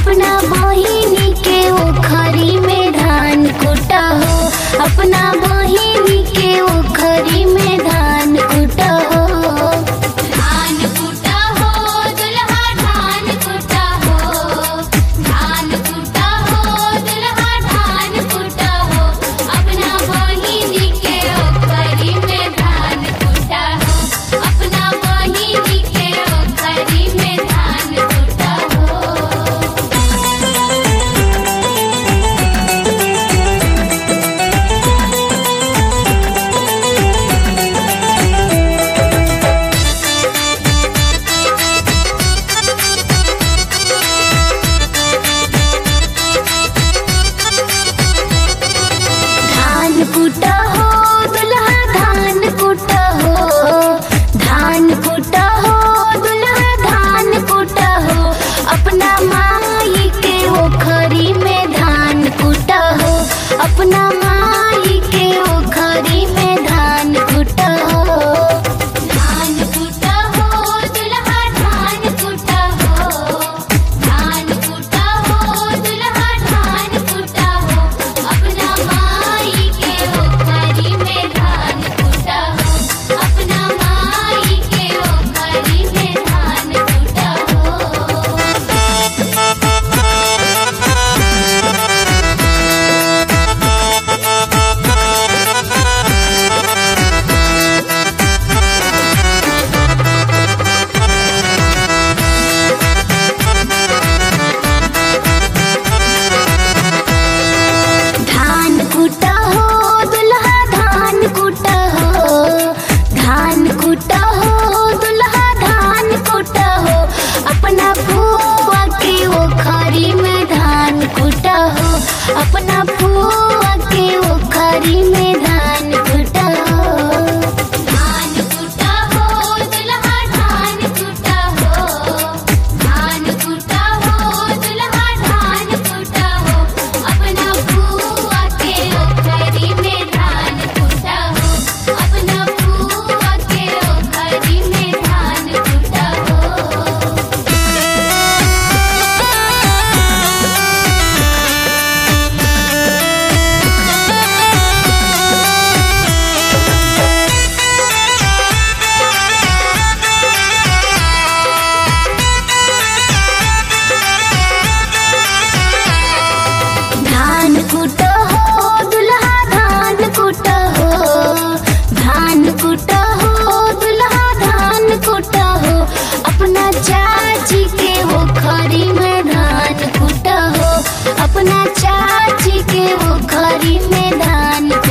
अपना बहिनी के ओखरी में धान कुटा हो, अपना बहिनी के ओखरी में धान कुटा हो। धान कुटा हो दुल्हा धान कुटा हो, धान कुटा हो दुल्हा धान कुटा हो, अपना बहिनी के ओखरी में धान कुटा हो, अपना बहिनी के ओखरी में धान कुटा हो। धान कुटा हो दुल्हा धान कुटा हो, धान कुटा हो दुल्हा धान कुटा हो, अपना माई के ओखरी में धान कुटा हो, अपना माई के ओखरी में धान कुटा हो। धान कुटा हो दुल्हा धान कुटा हो, धान कुटा हो दुल्हा धान कुटा हो, अपना माई के ओखरी में धान कुटा हो, अपना माई के ओखरी में धान कुटा हो। धान कुटा हो दुल्हा धान कुटा हो, धान कुटा हो दुल्हा धान कुटा हो, अपना फुआ के ओखरी में धान कुटा हो, अपना फुआ के ओखरी में धान कुटा हो। धान कुटा हो दुल्हा धान कुटा हो, धान कुटा हो दुल्हा धान कुटा हो, अपना फुआ के ओखरी में धान कुटा हो, अपना फुआ के ओखरी में धान कुटा हो। धान कुटा हो दुल्हा धान कुटा हो, धान कुटा हो दुल्हा धान कुटा हो, अपना चाची के ओखरी में धान कुटा हो, अपना चाची के ओखरी में धान